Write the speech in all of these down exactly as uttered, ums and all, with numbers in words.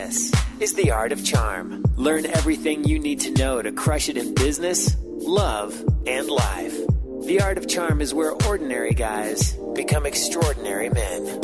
This is The Art of Charm. Learn everything you need to know to crush it in business, love, and life. The Art of Charm is where ordinary guys become extraordinary men.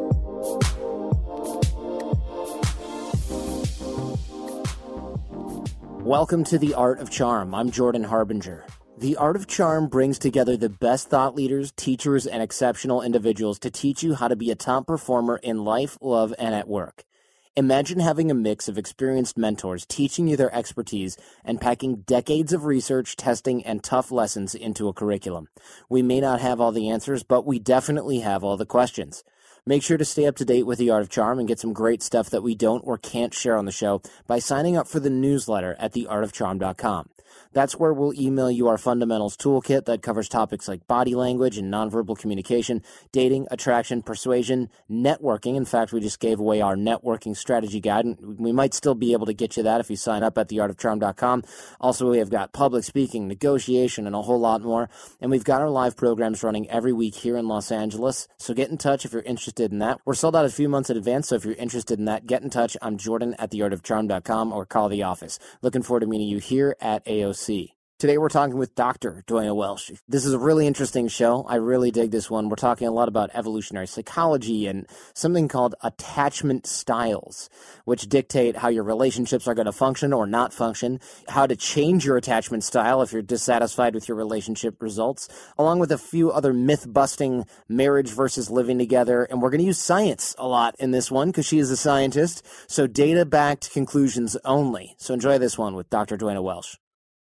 Welcome to The Art of Charm. I'm Jordan Harbinger. The Art of Charm brings together the best thought leaders, teachers, and exceptional individuals to teach you how to be a top performer in life, love, and at work. Imagine having a mix of experienced mentors teaching you their expertise and packing decades of research, testing, and tough lessons into a curriculum. We may not have all the answers, but we definitely have all the questions. Make sure to stay up to date with The Art of Charm and get some great stuff that we don't or can't share on the show by signing up for the newsletter at the art of charm dot com. That's where we'll email you our fundamentals toolkit that covers topics like body language and nonverbal communication, dating, attraction, persuasion, networking. In fact, we just gave away our networking strategy guide, and we might still be able to get you that if you sign up at the art of charm dot com. Also, we have got public speaking, negotiation, and a whole lot more. And we've got our live programs running every week here in Los Angeles, so get in touch if you're interested in that. We're sold out a few months in advance, so if you're interested in that, get in touch. I'm Jordan at the art of charm dot com or call the office. Looking forward to meeting you here at A O C. Today we're talking with Doctor Dwayna Welsh. This is a really interesting show. I really dig this one. We're talking a lot about evolutionary psychology and something called attachment styles, which dictate how your relationships are going to function or not function, how to change your attachment style if you're dissatisfied with your relationship results, along with a few other myth-busting marriage versus living together. And we're going to use science a lot in this one because she is a scientist, so data-backed conclusions only. So enjoy this one with Doctor Dwayna Welsh.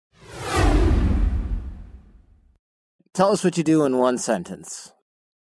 Tell us what you do in one sentence.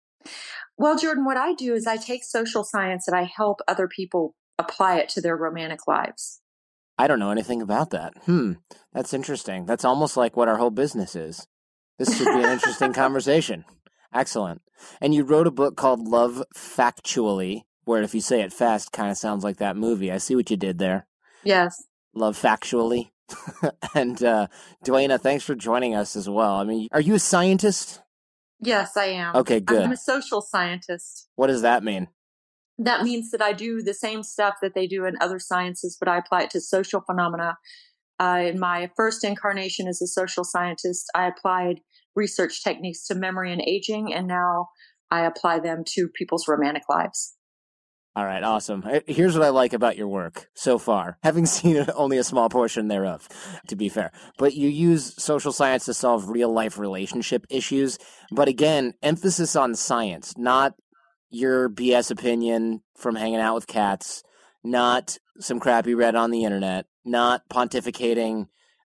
Well, Jordan, what I do is I take social science and I help other people apply it to their romantic lives. I don't know anything about that. Hmm, that's interesting. That's almost like what our whole business is. This should be an interesting conversation. Excellent. And you wrote a book called Love Factually, where if you say it fast, kind of sounds like that movie. I see what you did there. Yes. Love Factually. And uh, Dwayna, thanks for joining us as well. I mean, are you a scientist? Yes, I am. Okay, good. I'm a social scientist. What does that mean? That means that I do the same stuff that they do in other sciences, but I apply it to social phenomena. Uh, in my first incarnation as a social scientist, I applied research techniques to memory and aging, and now I apply them to people's romantic lives. All right, awesome. Here's what I like about your work so far, having seen only a small portion thereof, to be fair. But you use social science to solve real-life relationship issues. But again, emphasis on science, not your B S opinion from hanging out with cats, not some crap you read on the internet, not pontificating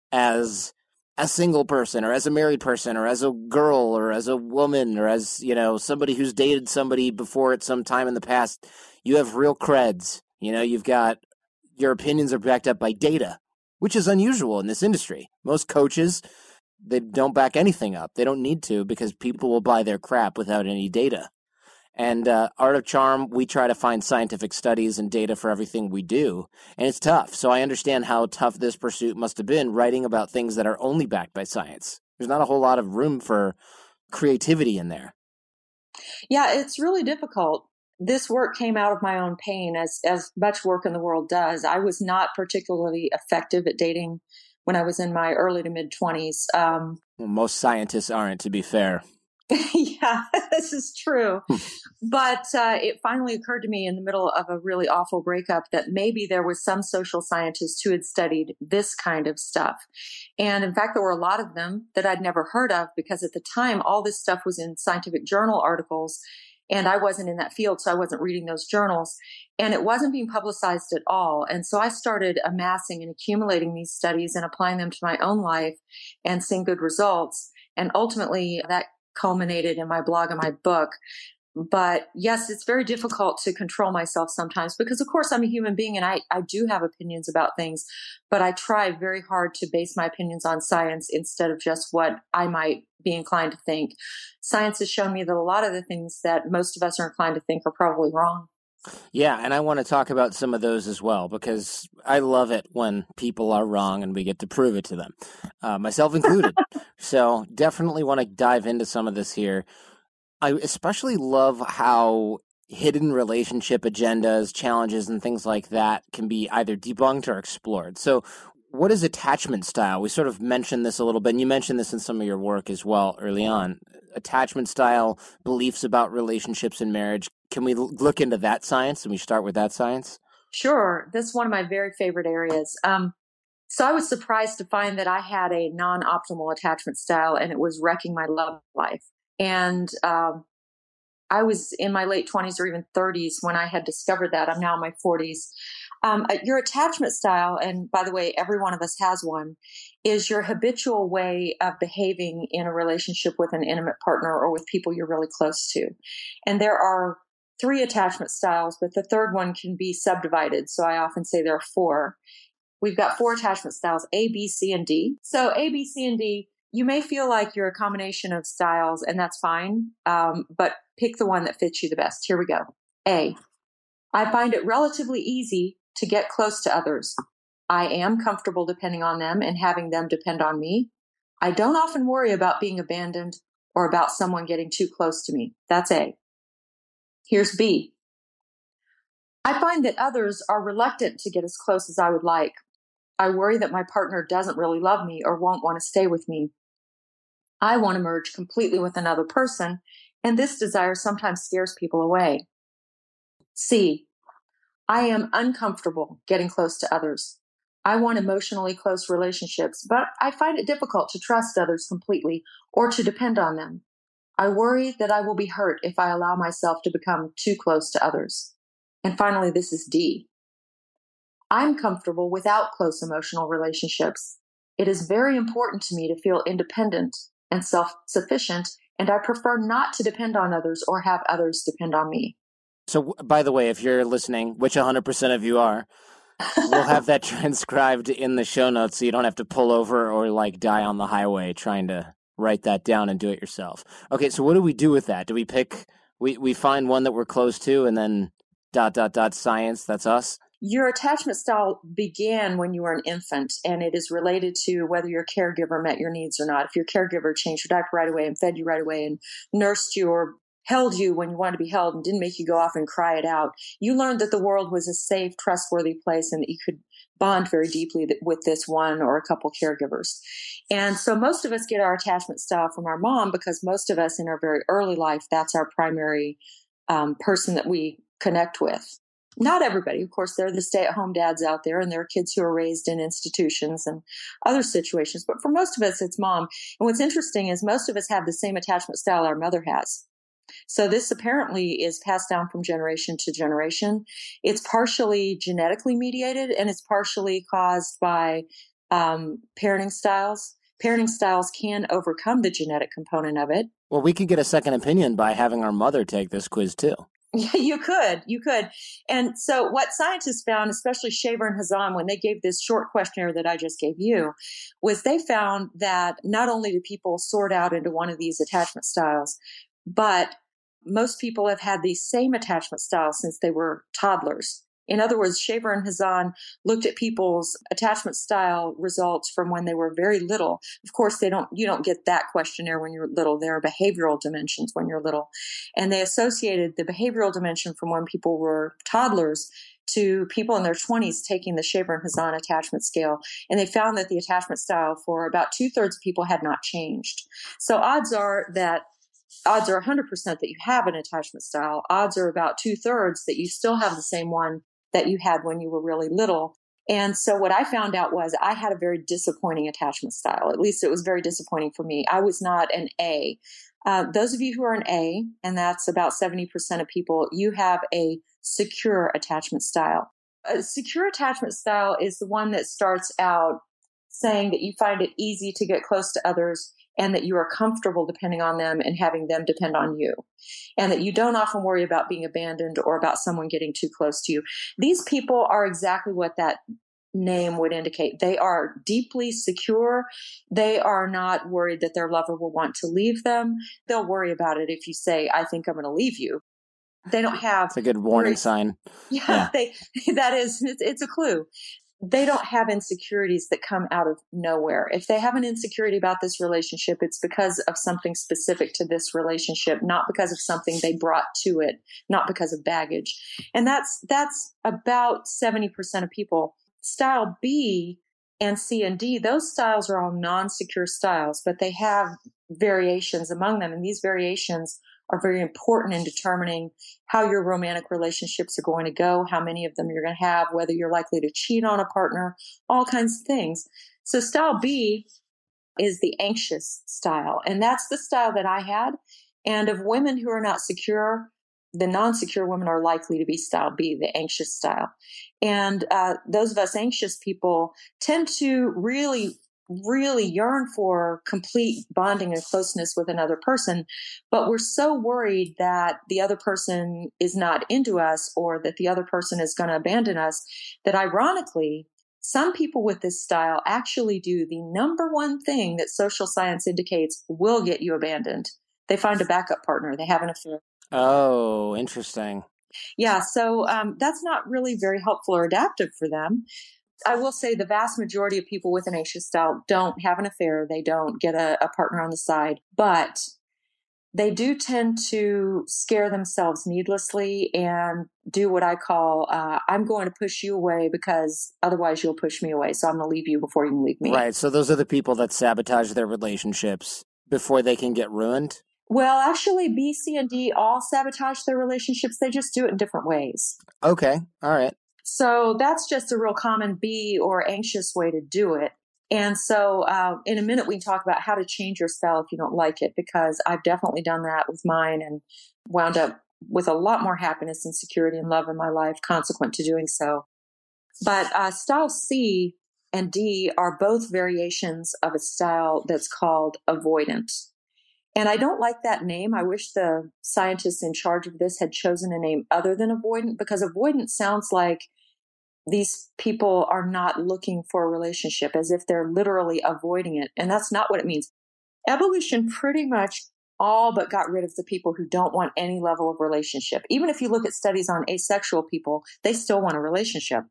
as a single person or as a married person or as a girl or as a woman or as, you know, somebody who's dated somebody before at some time in the past. You have real creds. You know, you've got, your opinions are backed up by data, which is unusual in this industry. Most coaches, they don't back anything up. They don't need to because people will buy their crap without any data. And uh, Art of Charm, we try to find scientific studies and data for everything we do, and it's tough. So I understand how tough this pursuit must have been, writing about things that are only backed by science. There's not a whole lot of room for creativity in there. Yeah, it's really difficult. This work came out of my own pain, as as much work in the world does. I was not particularly effective at dating when I was in my early to mid-twenties. Um, well, most scientists aren't, to be fair. Yeah, this is true. But uh, it finally occurred to me in the middle of a really awful breakup that maybe there was some social scientist who had studied this kind of stuff. And in fact, there were a lot of them that I'd never heard of because at the time, all this stuff was in scientific journal articles. And I wasn't in that field, so I wasn't reading those journals. And it wasn't being publicized at all. And so I started amassing and accumulating these studies and applying them to my own life and seeing good results. And ultimately, that culminated in my blog and my book. But yes, it's very difficult to control myself sometimes because, of course, I'm a human being and I, I do have opinions about things. But I try very hard to base my opinions on science instead of just what I might be inclined to think. Science has shown me that a lot of the things that most of us are inclined to think are probably wrong. Yeah, and I want to talk about some of those as well, because I love it when people are wrong and we get to prove it to them, uh, myself included. So definitely want to dive into some of this here. I especially love how hidden relationship agendas, challenges, and things like that can be either debunked or explored. So what is attachment style? We sort of mentioned this a little bit, and you mentioned this in some of your work as well early on. Attachment style, beliefs about relationships and marriage. Can we look into that science? And we start with that science? Sure. That's one of my very favorite areas. Um, so I was surprised to find that I had a non-optimal attachment style, and it was wrecking my love life. And um, I was in my late twenties or even thirties when I had discovered that. I'm now in my forties. Um, your attachment style, and by the way, every one of us has one, is your habitual way of behaving in a relationship with an intimate partner or with people you're really close to. And there are three attachment styles, but the third one can be subdivided. So I often say there are four. We've got four attachment styles, A, B, C, and D. So A, B, C, and D, you may feel like you're a combination of styles, and that's fine, um, but pick the one that fits you the best. Here we go. A, I find it relatively easy to get close to others. I am comfortable depending on them and having them depend on me. I don't often worry about being abandoned or about someone getting too close to me. That's A. Here's B. I find that others are reluctant to get as close as I would like. I worry that my partner doesn't really love me or won't want to stay with me. I want to merge completely with another person, and this desire sometimes scares people away. C. I am uncomfortable getting close to others. I want emotionally close relationships, but I find it difficult to trust others completely or to depend on them. I worry that I will be hurt if I allow myself to become too close to others. And finally, this is D. I'm comfortable without close emotional relationships. It is very important to me to feel independent and self-sufficient, and I prefer not to depend on others or have others depend on me. So, by the way, if you're listening, which one hundred percent of you are, we'll have that transcribed in the show notes so you don't have to pull over or like die on the highway trying to write that down and do it yourself. Okay, so what do we do with that? Do we pick, we, we find one that we're close to and then dot, dot, dot, science, that's us? Your attachment style began when you were an infant, and it is related to whether your caregiver met your needs or not. If your caregiver changed your diaper right away and fed you right away and nursed you or held you when you wanted to be held and didn't make you go off and cry it out, you learned that the world was a safe, trustworthy place and that you could bond very deeply with this one or a couple caregivers. And so most of us get our attachment style from our mom because most of us in our very early life, that's our primary um, person that we connect with. Not everybody. Of course, there are the stay-at-home dads out there, and there are kids who are raised in institutions and other situations. But for most of us, it's mom. And what's interesting is most of us have the same attachment style our mother has. So this apparently is passed down from generation to generation. It's partially genetically mediated, and it's partially caused by um, parenting styles. Parenting styles can overcome the genetic component of it. Well, we could get a second opinion by having our mother take this quiz too. Yeah, you could, you could. And so what scientists found, especially Shaver and Hazan, when they gave this short questionnaire that I just gave you, was they found that not only do people sort out into one of these attachment styles, but most people have had these same attachment styles since they were toddlers. In other words, Shaver and Hazan looked at people's attachment style results from when they were very little. Of course, they don't, you don't get that questionnaire when you're little. There are behavioral dimensions when you're little. And they associated the behavioral dimension from when people were toddlers to people in their twenties taking the Shaver and Hazan attachment scale. And they found that the attachment style for about two thirds of people had not changed. So odds are that Odds are one hundred percent that you have an attachment style. Odds are about two thirds that you still have the same one that you had when you were really little. And so what I found out was I had a very disappointing attachment style. At least it was very disappointing for me. I was not an A. Uh, those of you who are an A, and that's about seventy percent of people, you have a secure attachment style. A secure attachment style is the one that starts out saying that you find it easy to get close to others and that you are comfortable depending on them and having them depend on you, and that you don't often worry about being abandoned or about someone getting too close to you. These people are exactly what that name would indicate. They are deeply secure. They are not worried that their lover will want to leave them. They'll worry about it if you say, I think I'm going to leave you. They don't have... It's a good warning worries. sign. Yeah, yeah. They, that is, it's, it's a clue. they don't have insecurities that come out of nowhere. If they have an insecurity about this relationship, it's because of something specific to this relationship, not because of something they brought to it, not because of baggage. And that's that's about seventy percent of people. Style B and C and D, those styles are all non-secure styles, but they have variations among them. And these variations are very important in determining how your romantic relationships are going to go, how many of them you're going to have, whether you're likely to cheat on a partner, all kinds of things. So style B is the anxious style. And that's the style that I had. And of women who are not secure, the non-secure women are likely to be style B, the anxious style. And uh, those of us anxious people tend to really really yearn for complete bonding and closeness with another person, but we're so worried that the other person is not into us or that the other person is going to abandon us that ironically, some people with this style actually do the number one thing that social science indicates will get you abandoned. They find a backup partner. They have an affair. Oh, interesting. Yeah, so um, that's not really very helpful or adaptive for them. I will say the vast majority of people with an anxious style don't have an affair. They don't get a, a partner on the side, but they do tend to scare themselves needlessly and do what I call, uh, I'm going to push you away because otherwise you'll push me away. So I'm going to leave you before you can leave me. Right. So those are the people that sabotage their relationships before they can get ruined? Well, actually, B, C, and D all sabotage their relationships. They just do it in different ways. Okay. All right. So that's just a real common B or anxious way to do it. And so uh, in a minute, we can talk about how to change your style if you don't like it, because I've definitely done that with mine and wound up with a lot more happiness and security and love in my life consequent to doing so. But uh, style C and D are both variations of a style that's called avoidant. And I don't like that name. I wish the scientists in charge of this had chosen a name other than avoidant, because avoidant sounds like these people are not looking for a relationship, as if they're literally avoiding it. And that's not what it means. Evolution pretty much all but got rid of the people who don't want any level of relationship. Even if you look at studies on asexual people, they still want a relationship.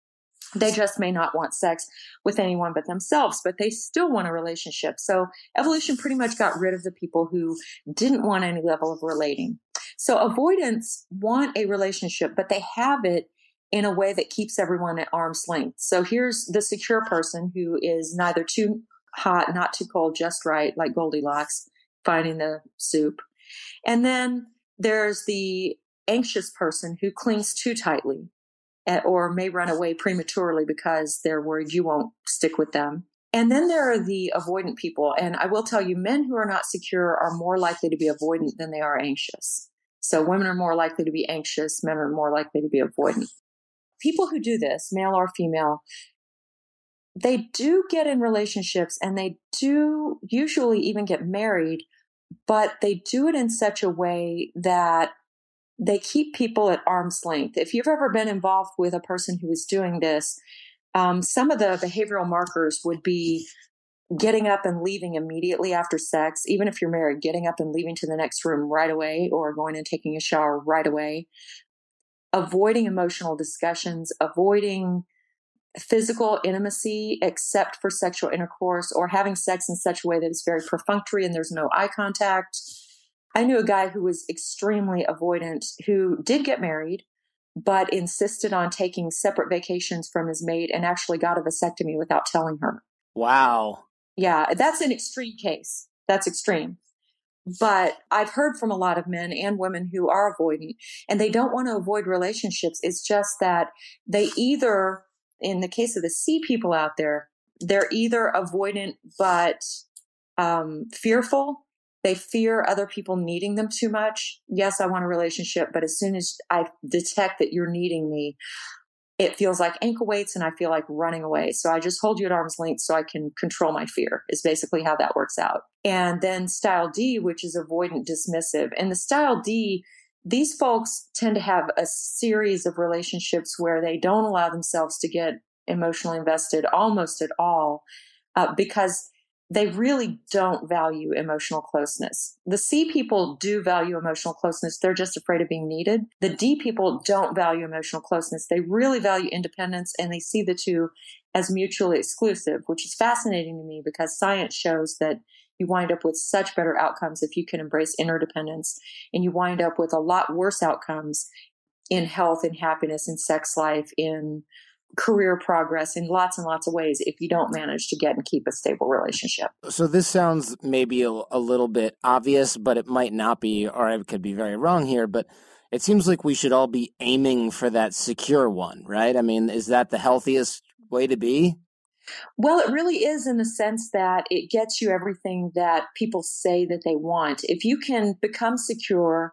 They just may not want sex with anyone but themselves, but they still want a relationship. So evolution pretty much got rid of the people who didn't want any level of relating. So avoidants want a relationship, but they have it in a way that keeps everyone at arm's length. So here's the secure person who is neither too hot, not too cold, just right, like Goldilocks, finding the soup. And then there's the anxious person who clings too tightly, or may run away prematurely because they're worried you won't stick with them. And then there are the avoidant people. And I will tell you, men who are not secure are more likely to be avoidant than they are anxious. So women are more likely to be anxious. Men are more likely to be avoidant. People who do this, male or female, they do get in relationships and they do usually even get married, but they do it in such a way that they keep people at arm's length. If you've ever been involved with a person who is doing this, um, some of the behavioral markers would be getting up and leaving immediately after sex. Even if you're married, getting up and leaving to the next room right away, or going and taking a shower right away. Avoiding emotional discussions, avoiding physical intimacy except for sexual intercourse, or having sex in such a way that it's very perfunctory and there's no eye contact. I knew a guy who was extremely avoidant who did get married, but insisted on taking separate vacations from his mate and actually got a vasectomy without telling her. Wow. Yeah, that's an extreme case. That's extreme. But I've heard from a lot of men and women who are avoidant, and they don't want to avoid relationships. It's just that they either, in the case of the C people out there, they're either avoidant but um, fearful. They fear other people needing them too much. Yes, I want a relationship, but as soon as I detect that you're needing me, it feels like ankle weights and I feel like running away. So I just hold you at arm's length so I can control my fear, is basically how that works out. And then style D, which is avoidant dismissive. And the style D, these folks tend to have a series of relationships where they don't allow themselves to get emotionally invested almost at all, uh, because they really don't value emotional closeness. The C people do value emotional closeness. They're just afraid of being needed. The D people don't value emotional closeness. They really value independence, and they see the two as mutually exclusive, which is fascinating to me because science shows that you wind up with such better outcomes if you can embrace interdependence, and you wind up with a lot worse outcomes in health and happiness, in sex life, in career progress, in lots and lots of ways if you don't manage to get and keep a stable relationship. So this sounds maybe a, a little bit obvious, but it might not be, or I could be very wrong here, but it seems like we should all be aiming for that secure one, right? I mean, is that the healthiest way to be? Well, it really is, in the sense that it gets you everything that people say that they want. If you can become secure,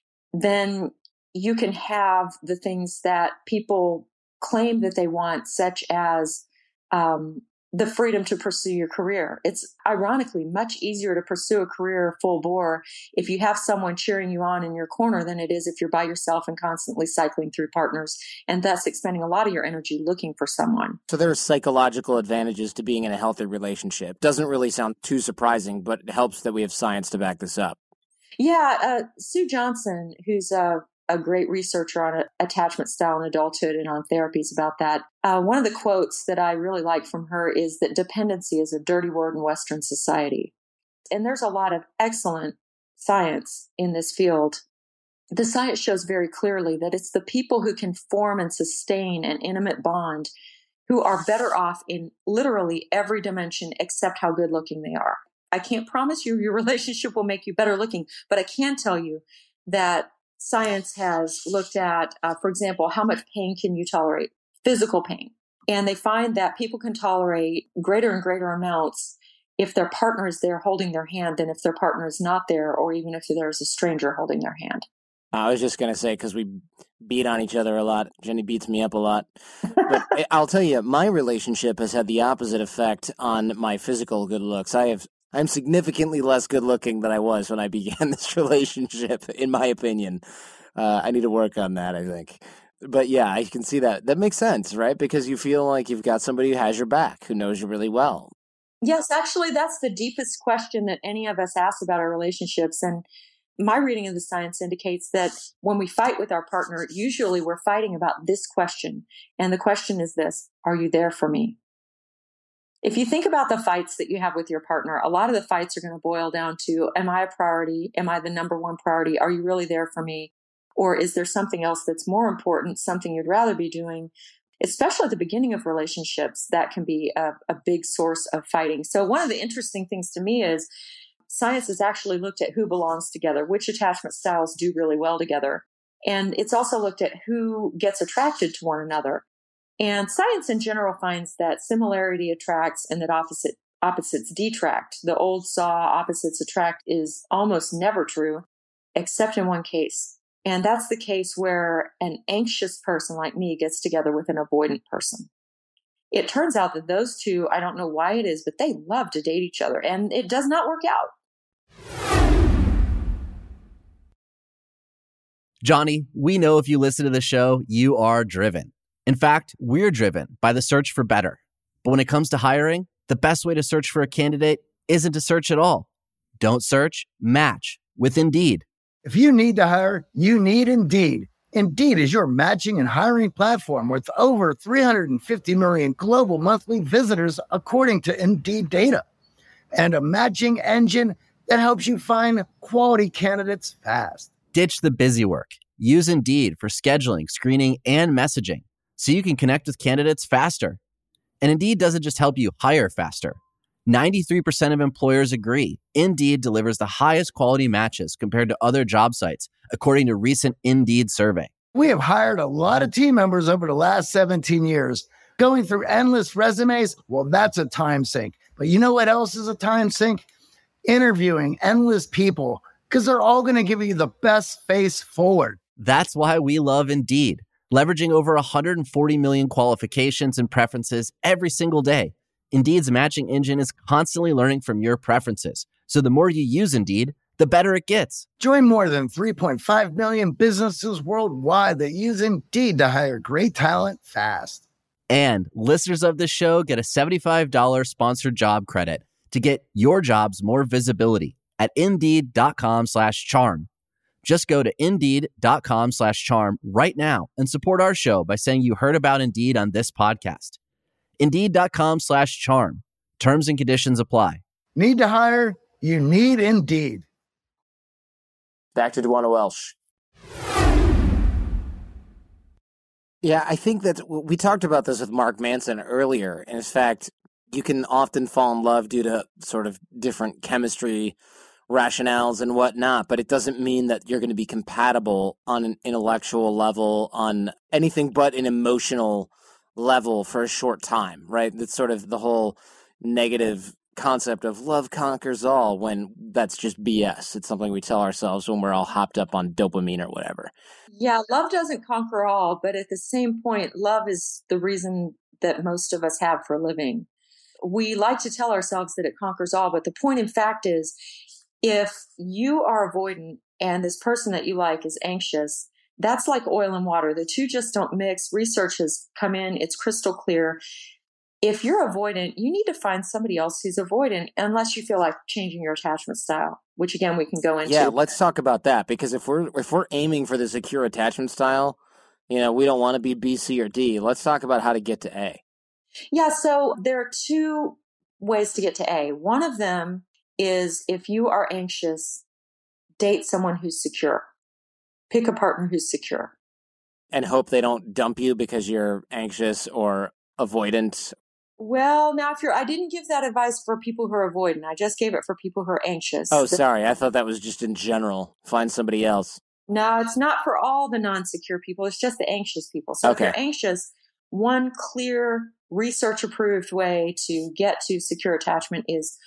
then you can have the things that people claim that they want, such as um, the freedom to pursue your career. It's ironically much easier to pursue a career full bore if you have someone cheering you on in your corner than it is if you're by yourself and constantly cycling through partners, and thus expending a lot of your energy looking for someone. So there are psychological advantages to being in a healthy relationship. Doesn't really sound too surprising, but it helps that we have science to back this up. Yeah, uh, Sue Johnson, who's a a great researcher on attachment style and adulthood and on therapies about that. Uh, one of the quotes that I really like from her is that dependency is a dirty word in Western society. And there's a lot of excellent science in this field. The science shows very clearly that it's the people who can form and sustain an intimate bond who are better off in literally every dimension except how good looking they are. I can't promise you your relationship will make you better looking, but I can tell you that science has looked at, uh, for example, how much pain can you tolerate? Physical pain. And they find that people can tolerate greater and greater amounts if their partner is there holding their hand than if their partner is not there, or even if there's a stranger holding their hand. I was just going to say, because we beat on each other a lot. Jenny beats me up a lot. But I'll tell you, my relationship has had the opposite effect on my physical good looks. I have I'm significantly less good looking than I was when I began this relationship, in my opinion. Uh, I need to work on that, I think. But yeah, I can see that. That makes sense, right? Because you feel like you've got somebody who has your back, who knows you really well. Yes, actually, that's the deepest question that any of us ask about our relationships. And my reading of the science indicates that when we fight with our partner, usually we're fighting about this question. And the question is this: are you there for me? If you think about the fights that you have with your partner, a lot of the fights are going to boil down to, am I a priority? Am I the number one priority? Are you really there for me? Or is there something else that's more important, something you'd rather be doing? Especially at the beginning of relationships, that can be a, a big source of fighting. So one of the interesting things to me is science has actually looked at who belongs together, which attachment styles do really well together. And it's also looked at who gets attracted to one another. And science in general finds that similarity attracts and that opposite opposites detract. The old saw opposites attract is almost never true, except in one case. And that's the case where an anxious person like me gets together with an avoidant person. It turns out that those two, I don't know why it is, but they love to date each other, and it does not work out. Johnny, we know if you listen to the show, you are driven. In fact, we're driven by the search for better. But when it comes to hiring, the best way to search for a candidate isn't to search at all. Don't search, match with Indeed. If you need to hire, you need Indeed. Indeed is your matching and hiring platform with over three hundred fifty million global monthly visitors, according to Indeed data. And a matching engine that helps you find quality candidates fast. Ditch the busy work. Use Indeed for scheduling, screening, and messaging, so you can connect with candidates faster. And Indeed doesn't just help you hire faster. ninety-three percent of employers agree Indeed delivers the highest quality matches compared to other job sites, according to recent Indeed survey. We have hired a lot of team members over the last seventeen years. Going through endless resumes, well, that's a time sink. But you know what else is a time sink? Interviewing endless people, because they're all going to give you the best face forward. That's why we love Indeed. Leveraging over one hundred forty million qualifications and preferences every single day, Indeed's matching engine is constantly learning from your preferences. So the more you use Indeed, the better it gets. Join more than three point five million businesses worldwide that use Indeed to hire great talent fast. And listeners of this show get a seventy-five dollars sponsored job credit to get your jobs more visibility at Indeed.com slash charm. Just go to Indeed.com slash charm right now and support our show by saying you heard about Indeed on this podcast. Indeed.com slash charm. Terms and conditions apply. Need to hire? You need Indeed. Back to Duana Welsh. Yeah, I think that we talked about this with Mark Manson earlier. In fact, you can often fall in love due to sort of different chemistry rationales and whatnot, but it doesn't mean that you're going to be compatible on an intellectual level, on anything but an emotional level for a short time, right? That's sort of the whole negative concept of love conquers all, when that's just B S. It's something we tell ourselves when we're all hopped up on dopamine or whatever. Yeah, love doesn't conquer all, but at the same point, love is the reason that most of us have for living. We like to tell ourselves that it conquers all, but the point in fact is, if you are avoidant and this person that you like is anxious, that's like oil and water. The two just don't mix. Research has come in. It's crystal clear. If you're avoidant, you need to find somebody else who's avoidant, unless you feel like changing your attachment style, which again, we can go into. Yeah, let's talk about that, because if we're if we're aiming for the secure attachment style, you know, we don't want to be B, C, or D. Let's talk about how to get to A. Yeah, so there are two ways to get to A. One of them is, if you are anxious, date someone who's secure. Pick a partner who's secure. And hope they don't dump you because you're anxious or avoidant. Well, now, if you're, I didn't give that advice for people who are avoidant. I just gave it for people who are anxious. Oh, sorry. I thought that was just in general. Find somebody else. No, it's not for all the non-secure people. It's just the anxious people. So okay. If you're anxious, one clear research-approved way to get to secure attachment is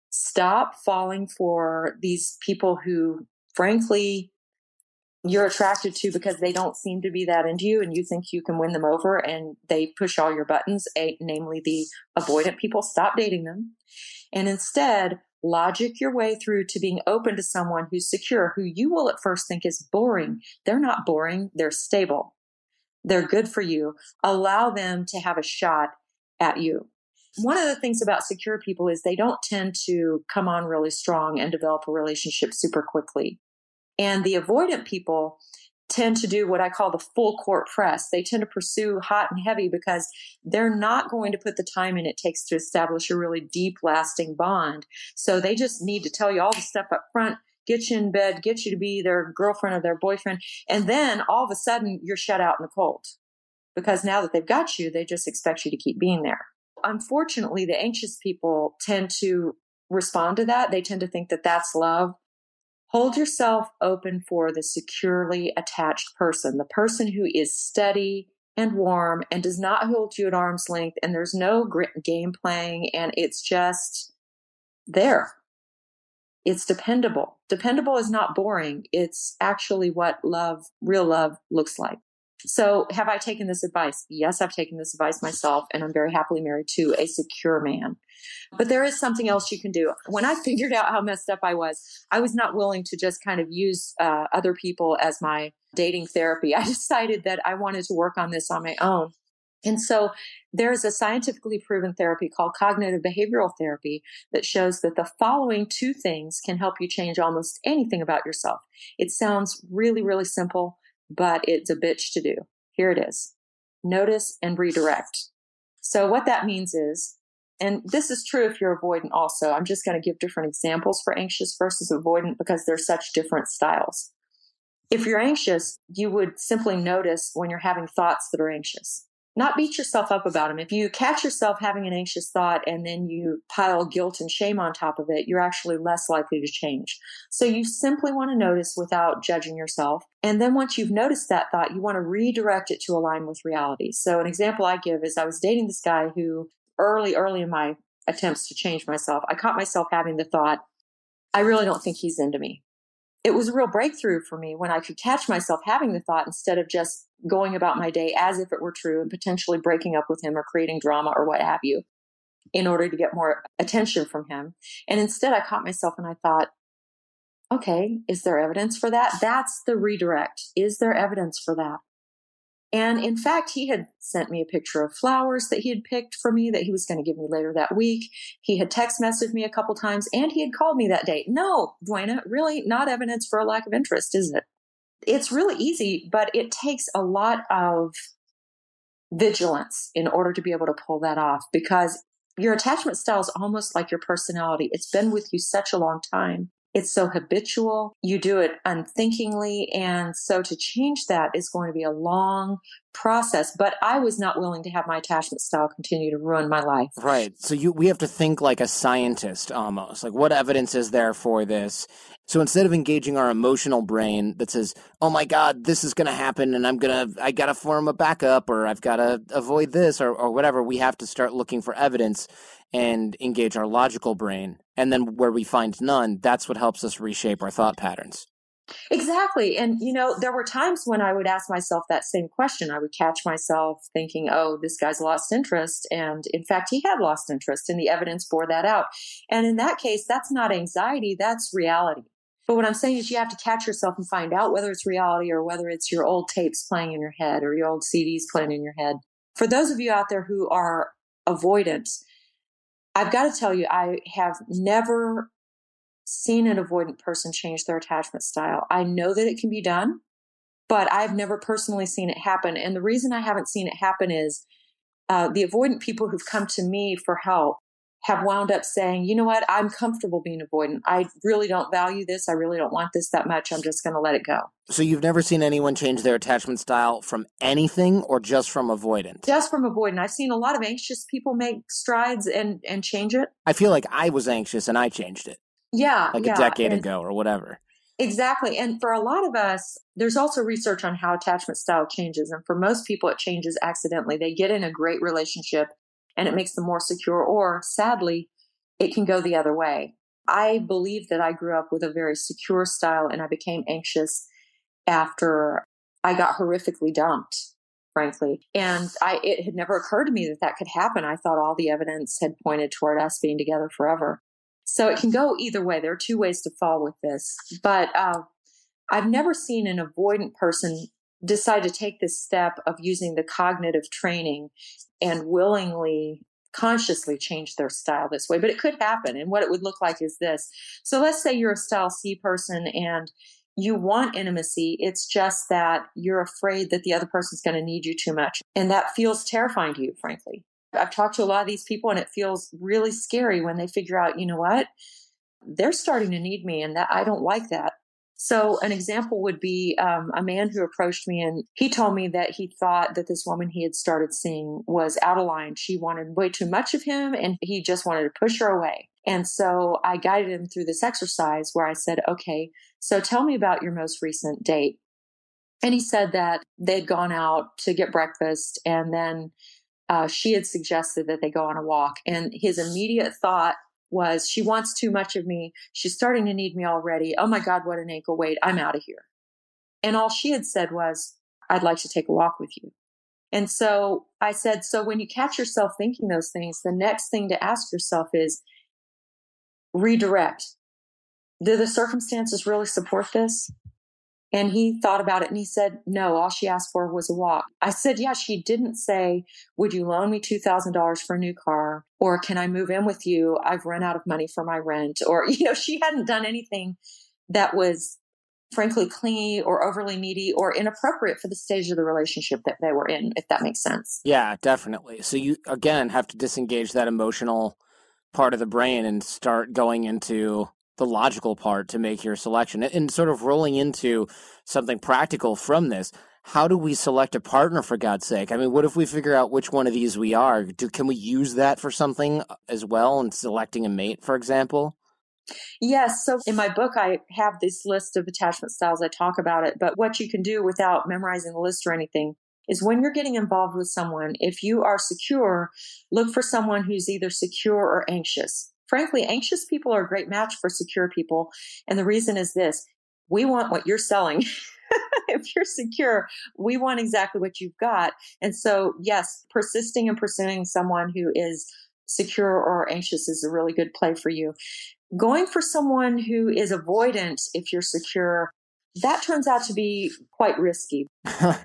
stop falling for these people who, frankly, you're attracted to because they don't seem to be that into you and you think you can win them over, and they push all your buttons, a, namely the avoidant people. Stop dating them. And instead, logic your way through to being open to someone who's secure, who you will at first think is boring. They're not boring. They're stable. They're good for you. Allow them to have a shot at you. One of the things about secure people is they don't tend to come on really strong and develop a relationship super quickly. And the avoidant people tend to do what I call the full court press. They tend to pursue hot and heavy because they're not going to put the time in it takes to establish a really deep, lasting bond. So they just need to tell you all the stuff up front, get you in bed, get you to be their girlfriend or their boyfriend. And then all of a sudden you're shut out in the cold, because now that they've got you, they just expect you to keep being there. Unfortunately, the anxious people tend to respond to that. They tend to think that that's love. Hold yourself open for the securely attached person, the person who is steady and warm and does not hold you at arm's length, and there's no grit game playing, and it's just there. It's dependable. Dependable is not boring. It's actually what love, real love, looks like. So have I taken this advice? Yes, I've taken this advice myself, and I'm very happily married to a secure man. But there is something else you can do. When I figured out how messed up I was, I was not willing to just kind of use uh, other people as my dating therapy. I decided that I wanted to work on this on my own. And so there's a scientifically proven therapy called cognitive behavioral therapy that shows that the following two things can help you change almost anything about yourself. It sounds really, really simple, but it's a bitch to do. Here it is. Notice and redirect. So what that means is, and this is true if you're avoidant also, I'm just going to give different examples for anxious versus avoidant because they're such different styles. If you're anxious, you would simply notice when you're having thoughts that are anxious. Not beat yourself up about them. If you catch yourself having an anxious thought and then you pile guilt and shame on top of it, you're actually less likely to change. So you simply want to notice without judging yourself. And then once you've noticed that thought, you want to redirect it to align with reality. So an example I give is I was dating this guy who early, early in my attempts to change myself, I caught myself having the thought, I really don't think he's into me. It was a real breakthrough for me when I could catch myself having the thought instead of just going about my day as if it were true and potentially breaking up with him or creating drama or what have you in order to get more attention from him. And instead I caught myself and I thought, okay, is there evidence for that? That's the redirect. Is there evidence for that? And in fact, he had sent me a picture of flowers that he had picked for me that he was going to give me later that week. He had text messaged me a couple times, and he had called me that day. No, Duana, really not evidence for a lack of interest, is it? It's really easy, but it takes a lot of vigilance in order to be able to pull that off, because your attachment style is almost like your personality. It's been with you such a long time. It's so habitual. You do it unthinkingly. And so to change that is going to be a long process. But I was not willing to have my attachment style continue to ruin my life. Right. So you we have to think like a scientist almost. Like, what evidence is there for this? So instead of engaging our emotional brain that says, oh my God, this is going to happen and I'm going to, I got to form a backup, or I've got to avoid this, or, or whatever, we have to start looking for evidence and engage our logical brain. And then where we find none, that's what helps us reshape our thought patterns. Exactly. And, you know, there were times when I would ask myself that same question. I would catch myself thinking, oh, this guy's lost interest. And in fact, he had lost interest, and the evidence bore that out. And in that case, that's not anxiety, that's reality. But what I'm saying is you have to catch yourself and find out whether it's reality or whether it's your old tapes playing in your head or your old C Ds playing in your head. For those of you out there who are avoidant, I've got to tell you, I have never seen an avoidant person change their attachment style. I know that it can be done, but I've never personally seen it happen. And the reason I haven't seen it happen is uh, the avoidant people who've come to me for help have wound up saying, you know what, I'm comfortable being avoidant. I really don't value this. I really don't want this that much. I'm just going to let it go. So you've never seen anyone change their attachment style from anything, or just from avoidant? Just from avoidant. I've seen a lot of anxious people make strides and, and change it. I feel like I was anxious and I changed it. Yeah. Like yeah. a decade and, ago or whatever. Exactly. And for a lot of us, there's also research on how attachment style changes. And for most people, it changes accidentally. They get in a great relationship and it makes them more secure, or sadly, it can go the other way. I believe that I grew up with a very secure style, and I became anxious after I got horrifically dumped, frankly. And I, it had never occurred to me that that could happen. I thought all the evidence had pointed toward us being together forever. So it can go either way. There are two ways to fall with this. But uh, I've never seen an avoidant person decide to take this step of using the cognitive training and willingly, consciously change their style this way. But it could happen. And what it would look like is this. So let's say you're a style C person and you want intimacy. It's just that you're afraid that the other person's going to need you too much. And that feels terrifying to you, frankly. I've talked to a lot of these people, and it feels really scary when they figure out, you know what, they're starting to need me, and that I don't like that. So an example would be um, a man who approached me, and he told me that he thought that this woman he had started seeing was out of line. She wanted way too much of him, and he just wanted to push her away. And so I guided him through this exercise where I said, okay, so tell me about your most recent date. And he said that they'd gone out to get breakfast, and then Uh, she had suggested that they go on a walk. And his immediate thought was, she wants too much of me. She's starting to need me already. Oh my God, what an ankle weight. I'm out of here. And all she had said was, I'd like to take a walk with you. And so I said, so when you catch yourself thinking those things, the next thing to ask yourself is redirect. Do the circumstances really support this? And he thought about it and he said, no, all she asked for was a walk. I said, yeah, she didn't say, would you loan me two thousand dollars for a new car? Or can I move in with you? I've run out of money for my rent. Or, you know, she hadn't done anything that was frankly clingy or overly needy or inappropriate for the stage of the relationship that they were in, if that makes sense. Yeah, definitely. So you, again, have to disengage that emotional part of the brain and start going into the logical part to make your selection. And sort of rolling into something practical from this, how do we select a partner, for God's sake? I mean, what if we figure out which one of these we are? Do, can we use that for something as well in selecting a mate, for example? Yes. So in my book, I have this list of attachment styles. I talk about it. But what you can do without memorizing the list or anything is when you're getting involved with someone, if you are secure, look for someone who's either secure or anxious. Frankly, anxious people are a great match for secure people. And the reason is this: we want what you're selling. If you're secure, we want exactly what you've got. And so, yes, persisting and pursuing someone who is secure or anxious is a really good play for you. Going for someone who is avoidant, if you're secure, that turns out to be quite risky.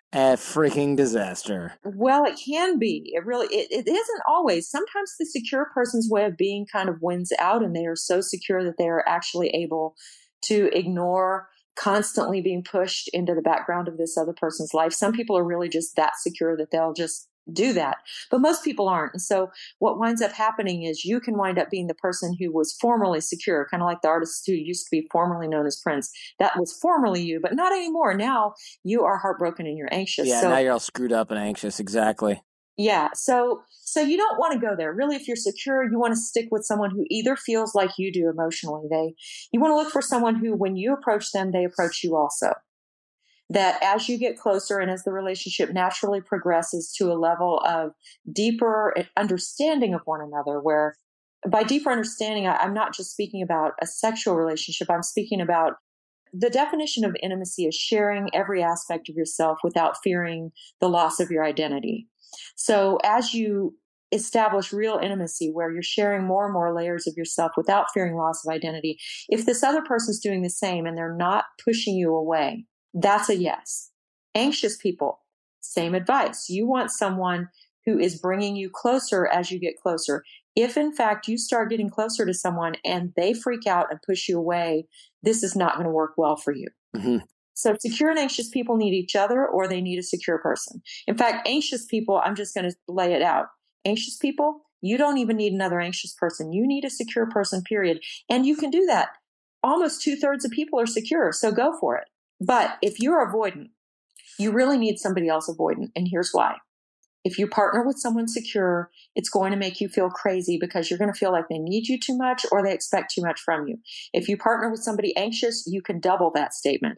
A freaking disaster. Well, it can be. It really, it, it isn't always. Sometimes the secure person's way of being kind of wins out, and they are so secure that they are actually able to ignore constantly being pushed into the background of this other person's life. Some people are really just that secure that they'll just do that, but most people aren't. And so what winds up happening is you can wind up being the person who was formerly secure, kind of like the artist who used to be formerly known as Prince. That was formerly you, but not anymore. Now you are heartbroken and you're anxious. Yeah, so, now you're all screwed up and anxious. Exactly. Yeah. So, so you don't want to go there. Really, if you're secure, you want to stick with someone who either feels like you do emotionally. They, you want to look for someone who, when you approach them, they approach you also. That as you get closer and as the relationship naturally progresses to a level of deeper understanding of one another, where by deeper understanding, I, I'm not just speaking about a sexual relationship. I'm speaking about the definition of intimacy is sharing every aspect of yourself without fearing the loss of your identity. So as you establish real intimacy where you're sharing more and more layers of yourself without fearing loss of identity, if this other person's doing the same and they're not pushing you away, that's a yes. Anxious people, same advice. You want someone who is bringing you closer as you get closer. If in fact you start getting closer to someone and they freak out and push you away, this is not going to work well for you. Mm-hmm. So secure and anxious people need each other, or they need a secure person. In fact, anxious people, I'm just going to lay it out. Anxious people, you don't even need another anxious person. You need a secure person, period. And you can do that. Almost two thirds of people are secure, so go for it. But if you're avoidant, you really need somebody else avoidant. And here's why. If you partner with someone secure, it's going to make you feel crazy because you're going to feel like they need you too much or they expect too much from you. If you partner with somebody anxious, you can double that statement.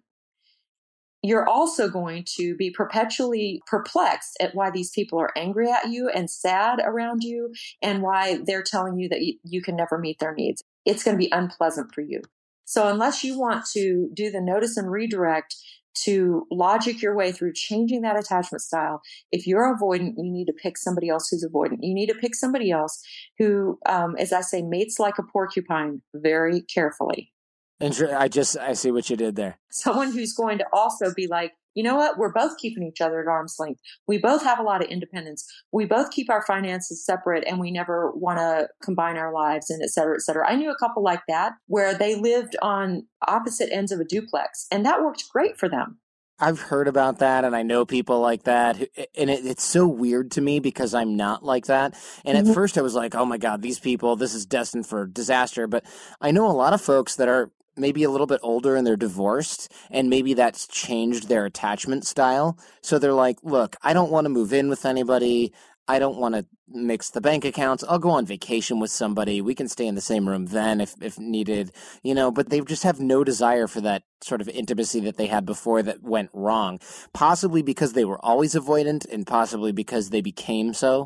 You're also going to be perpetually perplexed at why these people are angry at you and sad around you and why they're telling you that you, you can never meet their needs. It's going to be unpleasant for you. So unless you want to do the notice and redirect to logic your way through changing that attachment style, if you're avoidant, you need to pick somebody else who's avoidant. You need to pick somebody else who, um, as I say, mates like a porcupine very carefully. And I just, I see what you did there. Someone who's going to also be like, you know what? We're both keeping each other at arm's length. We both have a lot of independence. We both keep our finances separate and we never want to combine our lives and et cetera, et cetera. I knew a couple like that where they lived on opposite ends of a duplex and that worked great for them. I've heard about that and I know people like that. And it, it's so weird to me because I'm not like that. And at mm-hmm. first I was like, oh my God, these people, this is destined for disaster. But I know a lot of folks that are maybe a little bit older and they're divorced and maybe that's changed their attachment style. So they're like, look, I don't want to move in with anybody. I don't want to mix the bank accounts. I'll go on vacation with somebody. We can stay in the same room then if, if needed, you know, but they just have no desire for that sort of intimacy that they had before that went wrong, possibly because they were always avoidant and possibly because they became so.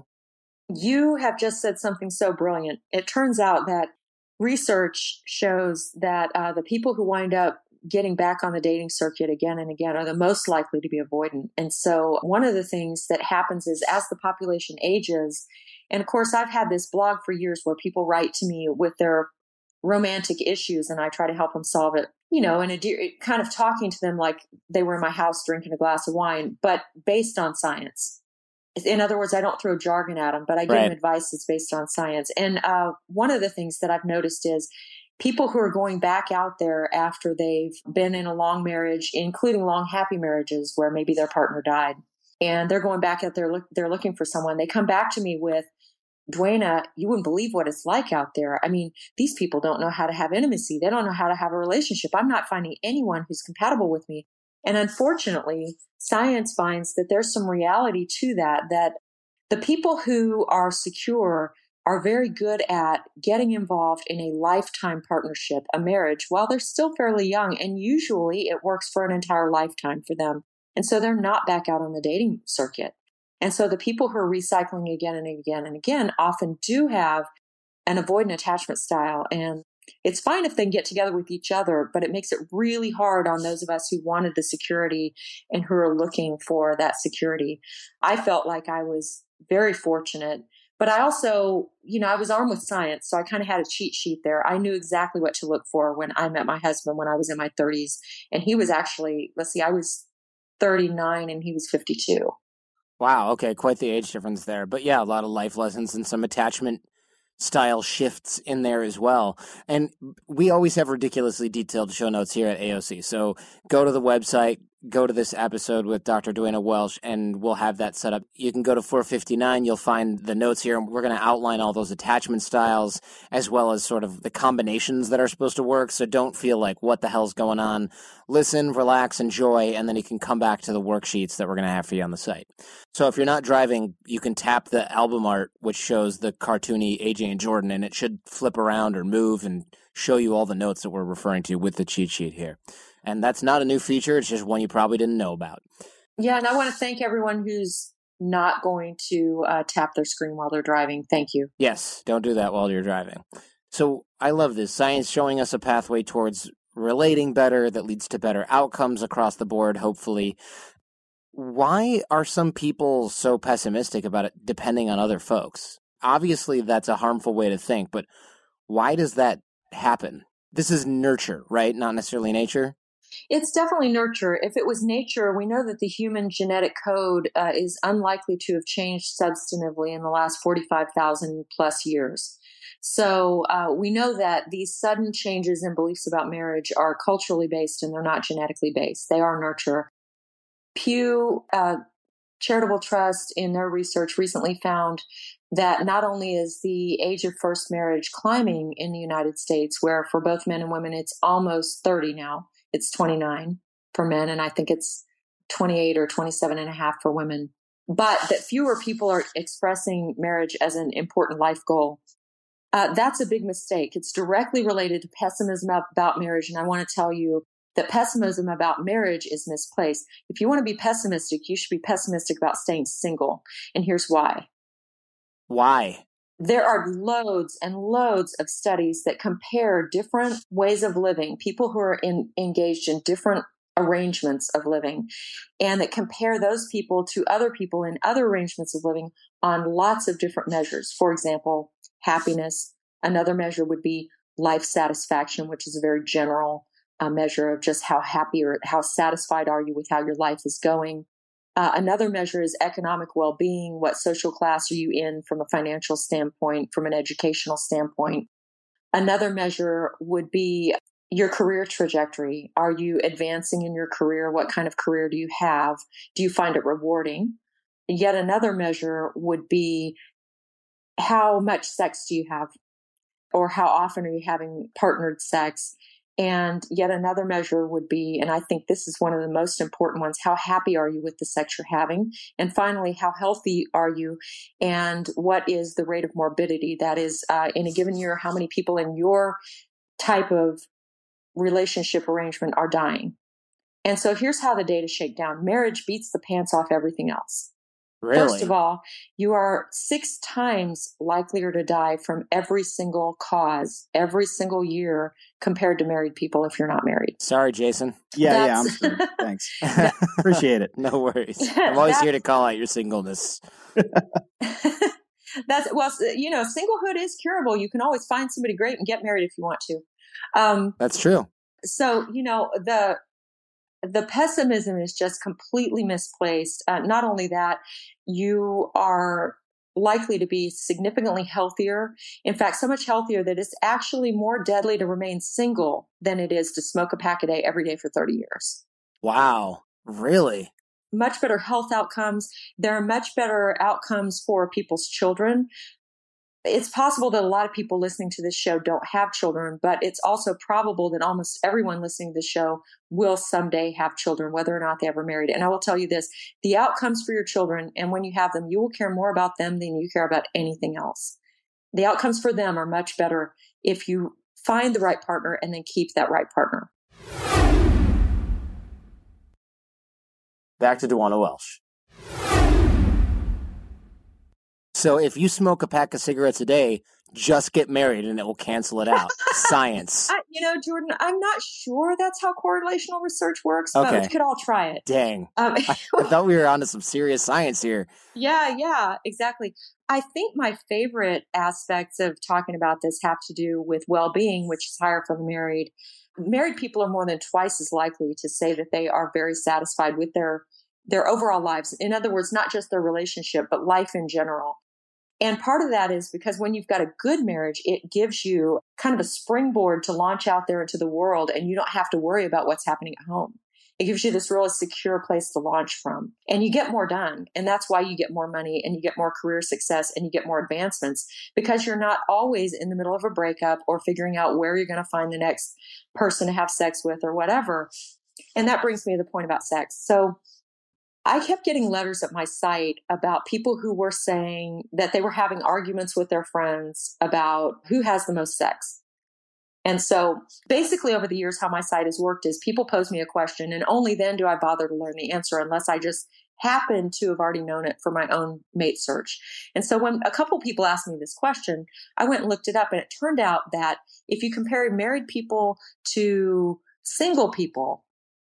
You have just said something so brilliant. It turns out that research shows that uh, the people who wind up getting back on the dating circuit again and again are the most likely to be avoidant. And so one of the things that happens is as the population ages, and of course, I've had this blog for years where people write to me with their romantic issues and I try to help them solve it, you know, and a, kind of talking to them like they were in my house drinking a glass of wine, but based on science. In other words, I don't throw jargon at them, but I give right. them advice that's based on science. And uh, one of the things that I've noticed is people who are going back out there after they've been in a long marriage, including long, happy marriages where maybe their partner died, and they're going back out there, look, they're looking for someone. They come back to me with, Duana, you wouldn't believe what it's like out there. I mean, these people don't know how to have intimacy. They don't know how to have a relationship. I'm not finding anyone who's compatible with me. And unfortunately, science finds that there's some reality to that, that the people who are secure are very good at getting involved in a lifetime partnership, a marriage, while they're still fairly young. And usually it works for an entire lifetime for them. And so they're not back out on the dating circuit. And so the people who are recycling again and again and again often do have an avoidant attachment style. And it's fine if they can get together with each other, but it makes it really hard on those of us who wanted the security and who are looking for that security. I felt like I was very fortunate, but I also, you know, I was armed with science, so I kind of had a cheat sheet there. I knew exactly what to look for when I met my husband when I was in my thirties. And he was actually, let's see, I was thirty-nine and he was fifty-two. Wow. Okay. Quite the age difference there. But yeah, a lot of life lessons and some attachment style shifts in there as well. And we always have ridiculously detailed show notes here at A O C. So go to the website, go to this episode with Doctor Duana Welsh, and we'll have that set up. You can go to four fifty-nine. You'll find the notes here, and we're going to outline all those attachment styles as well as sort of the combinations that are supposed to work. So don't feel like, what the hell's going on? Listen, relax, enjoy, and then you can come back to the worksheets that we're going to have for you on the site. So if you're not driving, you can tap the album art, which shows the cartoony A J and Jordan, and it should flip around or move and show you all the notes that we're referring to with the cheat sheet here. And that's not a new feature. It's just one you probably didn't know about. Yeah, and I want to thank everyone who's not going to uh, tap their screen while they're driving. Thank you. Yes, don't do that while you're driving. So I love this. Science showing us a pathway towards relating better that leads to better outcomes across the board, hopefully. Why are some people so pessimistic about it depending on other folks? Obviously, that's a harmful way to think, but why does that happen? This is nurture, right? Not necessarily nature. It's definitely nurture. If it was nature, we know that the human genetic code uh, is unlikely to have changed substantively in the last forty-five thousand plus years. So uh, we know that these sudden changes in beliefs about marriage are culturally based and they're not genetically based. They are nurture. Pew uh, Charitable Trust in their research recently found that not only is the age of first marriage climbing in the United States, where for both men and women it's almost thirty now, it's twenty-nine for men, and I think it's twenty-eight or twenty-seven and a half for women, but that fewer people are expressing marriage as an important life goal. Uh, that's a big mistake. It's directly related to pessimism about marriage, and I want to tell you that pessimism about marriage is misplaced. If you want to be pessimistic, you should be pessimistic about staying single, and here's why. Why? There are loads and loads of studies that compare different ways of living, people who are in, engaged in different arrangements of living, and that compare those people to other people in other arrangements of living on lots of different measures. For example, happiness. Another measure would be life satisfaction, which is a very general uh, measure of just how happy or how satisfied are you with how your life is going. Uh, another measure is economic well-being. What social class are you in from a financial standpoint, from an educational standpoint? Another measure would be your career trajectory. Are you advancing in your career? What kind of career do you have? Do you find it rewarding? Yet another measure would be how much sex do you have? Or how often are you having partnered sex? And yet another measure would be, and I think this is one of the most important ones, how happy are you with the sex you're having? And finally, how healthy are you? And what is the rate of morbidity? That is, uh, in a given year, how many people in your type of relationship arrangement are dying? And so here's how the data shake down. Marriage beats the pants off everything else. Really? First of all, you are six times likelier to die from every single cause, every single year compared to married people if you're not married. Sorry, Jason. Yeah, yeah, I'm sure. Thanks. Appreciate it. No worries. I'm always here to call out your singleness. That's, well, you know, singlehood is curable. You can always find somebody great and get married if you want to. Um, That's true. So, you know, the the pessimism is just completely misplaced. Uh, not only that, you are likely to be significantly healthier. In fact, so much healthier that it's actually more deadly to remain single than it is to smoke a pack a day every day for thirty years. Wow. Really? Much better health outcomes. There are much better outcomes for people's children. It's possible that a lot of people listening to this show don't have children, but it's also probable that almost everyone listening to this show will someday have children, whether or not they ever married. And I will tell you this, the outcomes for your children, and when you have them, you will care more about them than you care about anything else. The outcomes for them are much better if you find the right partner and then keep that right partner. Back to Duana Welsh. So if you smoke a pack of cigarettes a day, just get married and it will cancel it out. Science. I, you know, Jordan, I'm not sure that's how correlational research works, but Okay. we could all try it. Dang. Um, I, I thought we were onto some serious science here. Yeah, yeah, exactly. I think my favorite aspects of talking about this have to do with well-being, which is higher for the married. married people are more than twice as likely to say that they are very satisfied with their, their overall lives. In other words, not just their relationship, but life in general. And part of that is because when you've got a good marriage, it gives you kind of a springboard to launch out there into the world, and you don't have to worry about what's happening at home. It gives you this really secure place to launch from, and you get more done. And that's why you get more money and you get more career success and you get more advancements, because you're not always in the middle of a breakup or figuring out where you're going to find the next person to have sex with or whatever. And that brings me to the point about sex. So I kept getting letters at my site about people who were saying that they were having arguments with their friends about who has the most sex. And so basically over the years, how my site has worked is people pose me a question, and only then do I bother to learn the answer unless I just happen to have already known it for my own mate search. And so when a couple people asked me this question, I went and looked it up, and it turned out that if you compare married people to single people,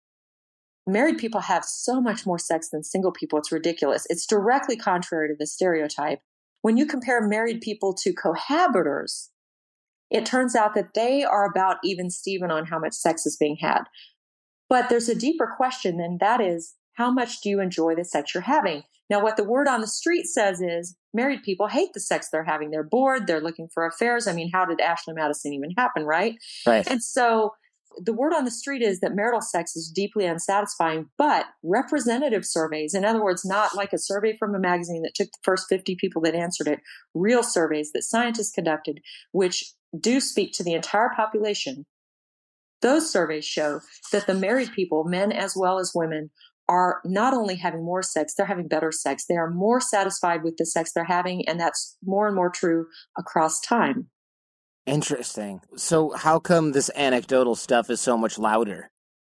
married people have so much more sex than single people. It's ridiculous. It's directly contrary to the stereotype. When you compare married people to cohabitors, it turns out that they are about even Steven on how much sex is being had. But there's a deeper question, and that is, how much do you enjoy the sex you're having? Now, what the word on the street says is married people hate the sex they're having. They're bored. They're looking for affairs. I mean, how did Ashley Madison even happen, right? Right. And so the word on the street is that marital sex is deeply unsatisfying, but representative surveys, in other words, not like a survey from a magazine that took the first fifty people that answered it, real surveys that scientists conducted, which do speak to the entire population. Those surveys show that the married people, men as well as women, are not only having more sex, they're having better sex. They are more satisfied with the sex they're having, and that's more and more true across time. Interesting. So how come this anecdotal stuff is so much louder?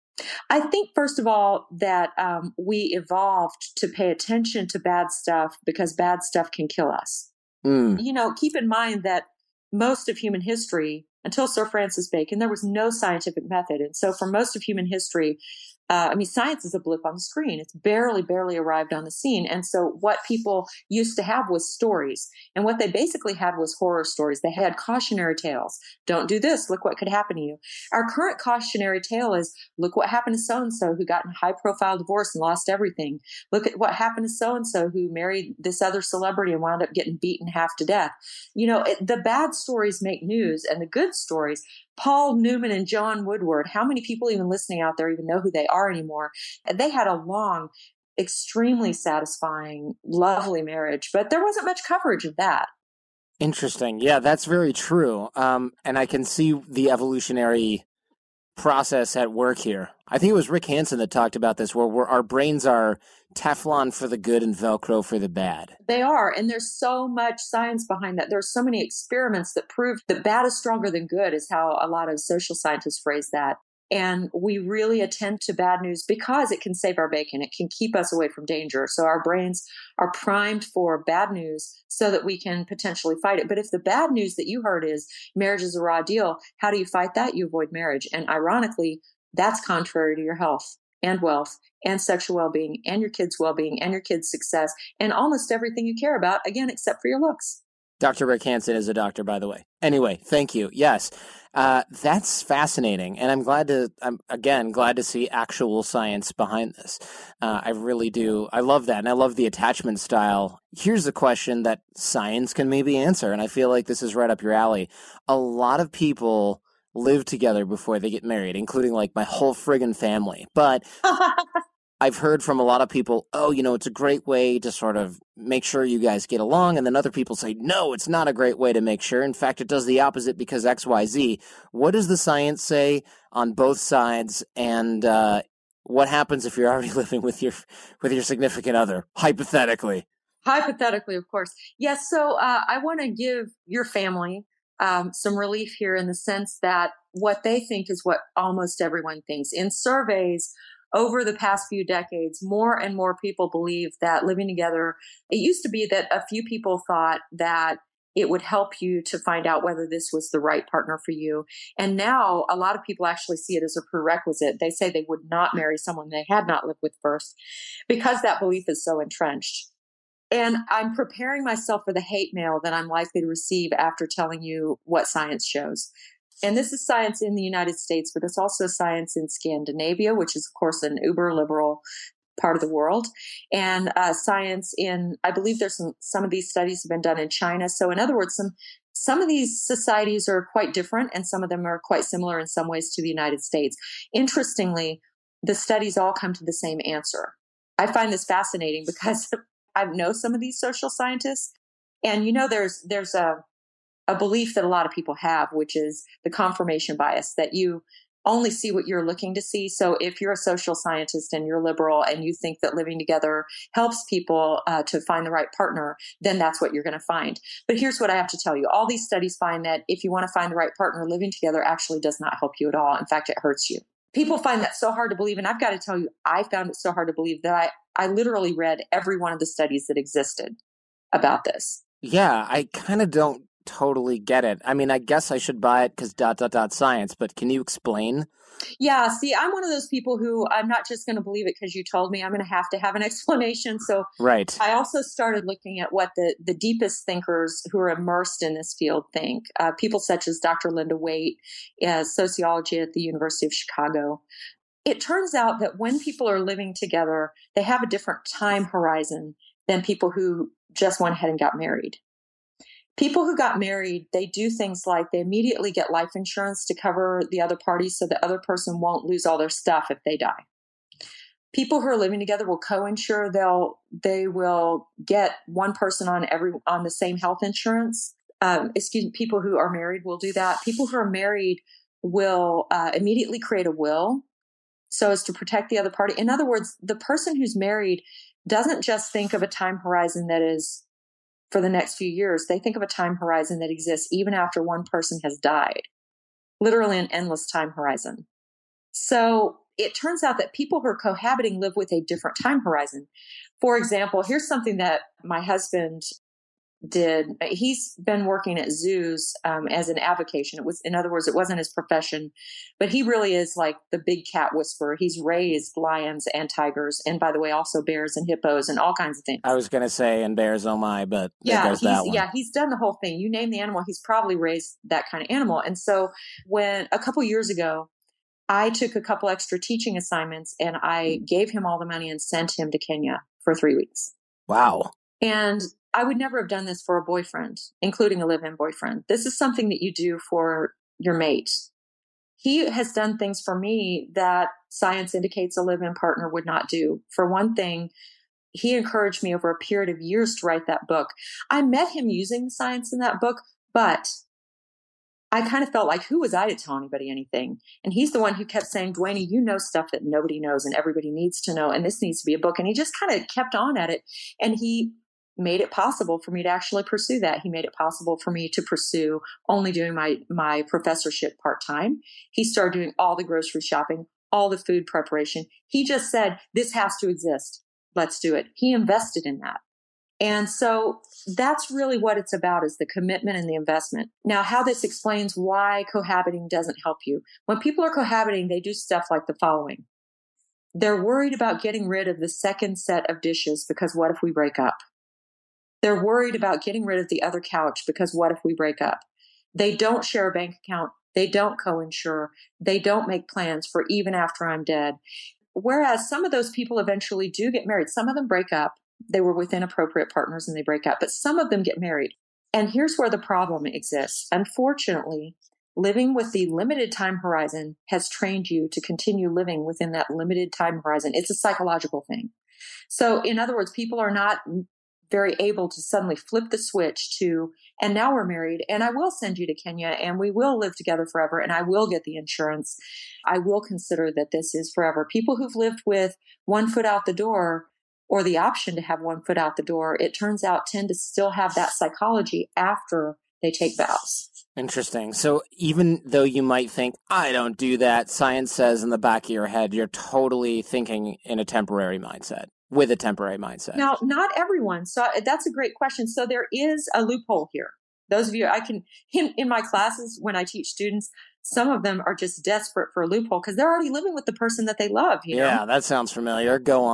I think, first of all, that um, we evolved to pay attention to bad stuff because bad stuff can kill us. Mm. You know, keep in mind that most of human history, until Sir Francis Bacon, there was no scientific method. And so for most of human history, Uh, I mean, science is a blip on the screen. It's barely, barely arrived on the scene. And so what people used to have was stories. And what they basically had was horror stories. They had cautionary tales. Don't do this. Look what could happen to you. Our current cautionary tale is, look what happened to so-and-so who got in a high-profile divorce and lost everything. Look at what happened to so-and-so who married this other celebrity and wound up getting beaten half to death. You know, it, the bad stories make news, and the good stories, Paul Newman and John Woodward, how many people even listening out there even know who they are anymore? They had a long, extremely satisfying, lovely marriage, but there wasn't much coverage of that. Interesting. Yeah, that's very true. Um, and I can see the evolutionary process at work here. I think it was Rick Hansen that talked about this, where we're, our brains are Teflon for the good and Velcro for the bad. They are, and there's so much science behind that. There's so many experiments that prove that bad is stronger than good, is how a lot of social scientists phrase that. And we really attend to bad news because it can save our bacon. It can keep us away from danger. So our brains are primed for bad news so that we can potentially fight it. But if the bad news that you heard is marriage is a raw deal, how do you fight that? You avoid marriage. And ironically, that's contrary to your health and wealth and sexual well-being and your kids' well-being and your kids' success and almost everything you care about, again, except for your looks. Doctor Rick Hansen is a doctor, by the way. Anyway, thank you. Yes, uh, that's fascinating. And I'm glad to, I'm again, glad to see actual science behind this. Uh, I really do. I love that. And I love the attachment style. Here's a question that science can maybe answer. And I feel like this is right up your alley. A lot of people live together before they get married, including like my whole friggin' family. But I've heard from a lot of people, oh, you know, it's a great way to sort of make sure you guys get along. And then other people say, no, it's not a great way to make sure. In fact, it does the opposite because X, Y, Z. What does the science say on both sides? And uh, what happens if you're already living with your with your significant other, hypothetically? Hypothetically, of course. Yes. So uh, I want to give your family um, some relief here in the sense that what they think is what almost everyone thinks. In surveys, over the past few decades, more and more people believe that living together, it used to be that a few people thought that it would help you to find out whether this was the right partner for you. And now a lot of people actually see it as a prerequisite. They say they would not marry someone they had not lived with first because that belief is so entrenched. And I'm preparing myself for the hate mail that I'm likely to receive after telling you what science shows. And this is science in the United States, but it's also science in Scandinavia, which is, of course, an uber liberal part of the world, and uh, science in, I believe there's some, some of these studies have been done in China. So in other words, some, some of these societies are quite different, and some of them are quite similar in some ways to the United States. Interestingly, the studies all come to the same answer. I find this fascinating because I know some of these social scientists, and you know, there's, there's a, a belief that a lot of people have, which is the confirmation bias, that you only see what you're looking to see. So if you're a social scientist and you're liberal and you think that living together helps people uh, to find the right partner, then that's what you're going to find. But here's what I have to tell you. All these studies find that if you want to find the right partner, living together actually does not help you at all. In fact, it hurts you. People find that so hard to believe. And I've got to tell you, I found it so hard to believe that I, I literally read every one of the studies that existed about this. Yeah, I kind of don't totally get it. I mean, I guess I should buy it because dot, dot, dot science, but can you explain? Yeah, see, I'm one of those people who I'm not just going to believe it because you told me. I'm going to have to have an explanation. So right. I also started looking at what the, the deepest thinkers who are immersed in this field think. Uh, people such as Doctor Linda Waite, uh, sociology at the University of Chicago. It turns out that when people are living together, they have a different time horizon than people who just went ahead and got married. People who got married, they do things like they immediately get life insurance to cover the other party so the other person won't lose all their stuff if they die. People who are living together will co-insure. They'll, they will get one person on every, on the same health insurance. Um, excuse me, people who are married will do that. People who are married will uh, immediately create a will so as to protect the other party. In other words, the person who's married doesn't just think of a time horizon that is for the next few years. They think of a time horizon that exists even after one person has died, literally an endless time horizon. So it turns out that people who are cohabiting live with a different time horizon. For example, here's something that my husband did. He's been working at zoos um, as an avocation. It was, in other words, it wasn't his profession, but he really is like the big cat whisperer. He's raised lions and tigers, and by the way, also bears and hippos and all kinds of things. I was going to say, and bears, oh my, but yeah, there goes he's, that one. Yeah, he's done the whole thing. You name the animal, he's probably raised that kind of animal. And so when a couple years ago, I took a couple extra teaching assignments and I gave him all the money and sent him to Kenya for three weeks. Wow. And I would never have done this for a boyfriend, including a live-in boyfriend. This is something that you do for your mate. He has done things for me that science indicates a live-in partner would not do. For one thing, he encouraged me over a period of years to write that book. I met him using the science in that book, but I kind of felt like, who was I to tell anybody anything? And he's the one who kept saying, Duane, you know stuff that nobody knows and everybody needs to know, and this needs to be a book. And he just kind of kept on at it. And he made it possible for me to actually pursue that. He made it possible for me to pursue only doing my, my professorship part-time. He started doing all the grocery shopping, all the food preparation. He just said, this has to exist. Let's do it. He invested in that. And so that's really what it's about, is the commitment and the investment. Now, how this explains why cohabiting doesn't help you. When people are cohabiting, they do stuff like the following. They're worried about getting rid of the second set of dishes because what if we break up? They're worried about getting rid of the other couch because what if we break up? They don't share a bank account. They don't co-insure. They don't make plans for even after I'm dead. Whereas some of those people eventually do get married. Some of them break up. They were with inappropriate partners and they break up, but some of them get married. And here's where the problem exists. Unfortunately, living with the limited time horizon has trained you to continue living within that limited time horizon. It's a psychological thing. So in other words, people are not very able to suddenly flip the switch to, and now we're married and I will send you to Kenya and we will live together forever and I will get the insurance. I will consider that this is forever. People who've lived with one foot out the door, or the option to have one foot out the door, it turns out tend to still have that psychology after they take vows. Interesting. So even though you might think, I don't do that, science says in the back of your head, you're totally thinking in a temporary mindset, with a temporary mindset. Now, not everyone. So that's a great question. So there is a loophole here. Those of you, I can, in, in my classes, when I teach students, some of them are just desperate for a loophole because they're already living with the person that they love. You yeah, know? That sounds familiar. Go on.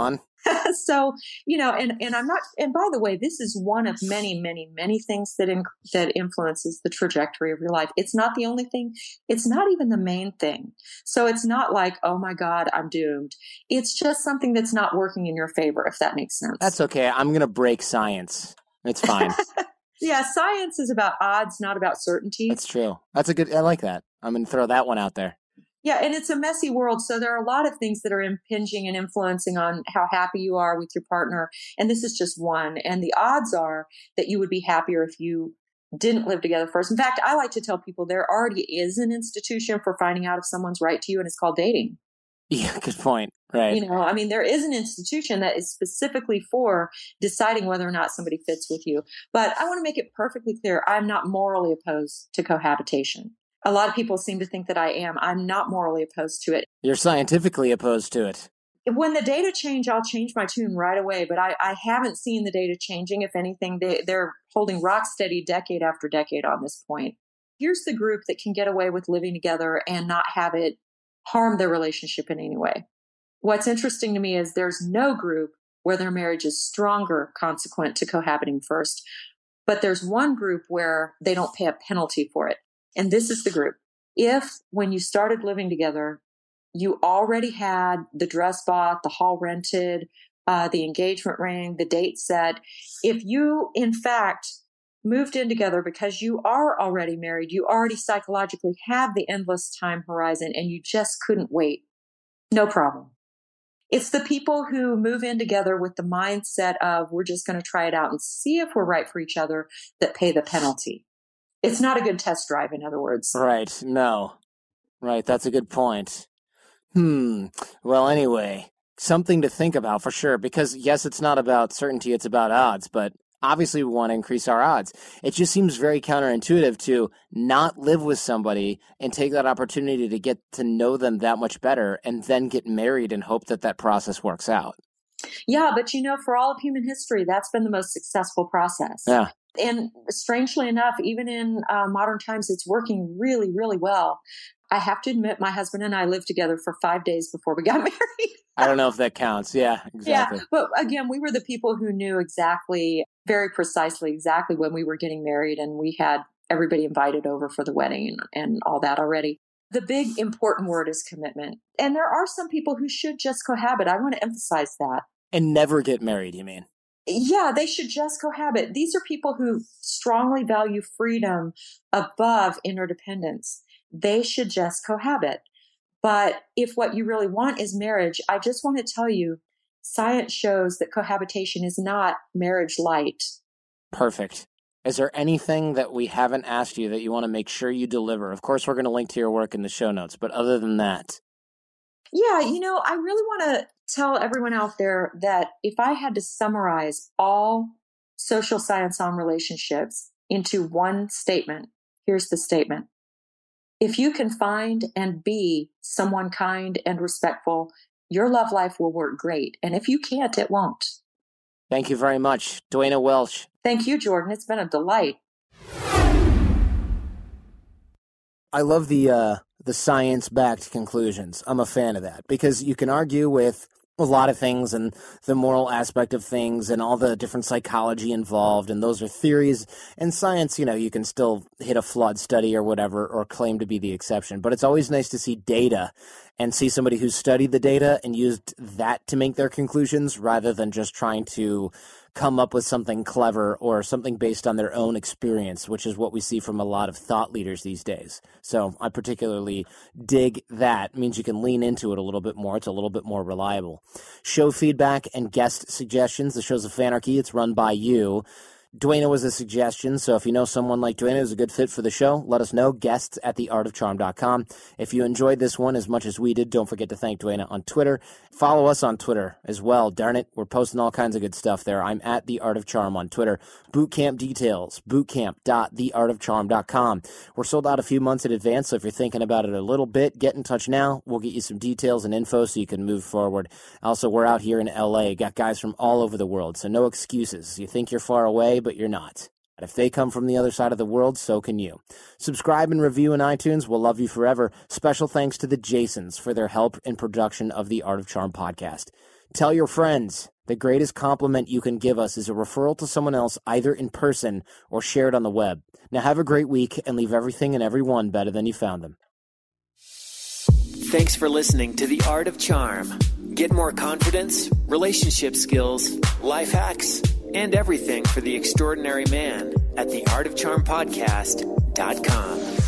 So, you know, and, and I'm not, and by the way, this is one of many, many, many things that, in, that influences the trajectory of your life. It's not the only thing. It's not even the main thing. So it's not like, oh my God, I'm doomed. It's just something that's not working in your favor, if that makes sense. That's okay. I'm going to break science. It's fine. Yeah. Science is about odds, not about certainty. That's true. That's a good, I like that. I'm going to throw that one out there. Yeah, and it's a messy world. So there are a lot of things that are impinging and influencing on how happy you are with your partner. And this is just one. And the odds are that you would be happier if you didn't live together first. In fact, I like to tell people there already is an institution for finding out if someone's right to you, and it's called dating. Yeah, good point. Right. You know, I mean, there is an institution that is specifically for deciding whether or not somebody fits with you. But I want to make it perfectly clear, I'm not morally opposed to cohabitation. A lot of people seem to think that I am. I'm not morally opposed to it. You're scientifically opposed to it. When the data change, I'll change my tune right away. But I, I haven't seen the data changing. If anything, they, they're holding rock steady decade after decade on this point. Here's the group that can get away with living together and not have it harm their relationship in any way. What's interesting to me is there's no group where their marriage is stronger consequent to cohabiting first. But there's one group where they don't pay a penalty for it. And this is the group. If, when you started living together, you already had the dress bought, the hall rented, uh, the engagement ring, the date set, if you, in fact, moved in together because you are already married, you already psychologically have the endless time horizon, and you just couldn't wait, no problem. It's the people who move in together with the mindset of, we're just going to try it out and see if we're right for each other, that pay the penalty. It's not a good test drive, in other words. Right. No. Right. That's a good point. Hmm. Well, anyway, something to think about for sure, because yes, it's not about certainty, it's about odds, but obviously we want to increase our odds. It just seems very counterintuitive to not live with somebody and take that opportunity to get to know them that much better and then get married and hope that that process works out. Yeah, but you know, for all of human history, that's been the most successful process. Yeah. And strangely enough, even in uh, modern times, it's working really, really well. I have to admit, my husband and I lived together for five days before we got married. I don't know if that counts. Yeah, exactly. Yeah, but again, we were the people who knew exactly, very precisely, exactly when we were getting married, and we had everybody invited over for the wedding and, and all that already. The big important word is commitment. And there are some people who should just cohabit. I want to emphasize that. And never get married, you mean? Yeah, they should just cohabit. These are people who strongly value freedom above interdependence. They should just cohabit. But if what you really want is marriage, I just want to tell you, science shows that cohabitation is not marriage light. Perfect. Is there anything that we haven't asked you that you want to make sure you deliver? Of course, we're going to link to your work in the show notes, but other than that. Yeah, you know, I really want to tell everyone out there that if I had to summarize all social science on relationships into one statement, here's the statement. If you can find and be someone kind and respectful, your love life will work great. And if you can't, it won't. Thank you very much, Duana Welch. Thank you, Jordan. It's been a delight. I love the uh, the science-backed conclusions. I'm a fan of that because you can argue with a lot of things and the moral aspect of things and all the different psychology involved, and those are theories. And science, you know, you can still hit a flawed study or whatever or claim to be the exception. But it's always nice to see data and see somebody who's studied the data and used that to make their conclusions rather than just trying to come up with something clever or something based on their own experience, which is what we see from a lot of thought leaders these days. So I particularly dig that. It means you can lean into it a little bit more. It's a little bit more reliable. Show feedback and guest suggestions. The show's a Fanarchy. It's run by you. Duana was a suggestion, so if you know someone like Duana who's a good fit for the show, let us know. Guests at the art of charm dot com. If you enjoyed this one as much as we did, don't forget to thank Duana on Twitter. Follow us on Twitter as well. Darn it, we're posting all kinds of good stuff there. I'm at The Art of Charm on Twitter. Bootcamp details, bootcamp dot the art of charm dot com. We're sold out a few months in advance, so if you're thinking about it a little bit, get in touch now. We'll get you some details and info so you can move forward. Also, we're out here in L A. Got guys from all over the world, so no excuses. You think you're far away, but you're not. And if they come from the other side of the world, so can you. Subscribe and review in iTunes. We'll love you forever. Special thanks to the Jasons for their help in production of the Art of Charm podcast. Tell your friends. The greatest compliment you can give us is a referral to someone else, either in person or shared on the web. Now have a great week and leave everything and everyone better than you found them. Thanks for listening to The Art of Charm. Get more confidence, relationship skills, life hacks, and everything for the extraordinary man at the art of charm podcast dot com.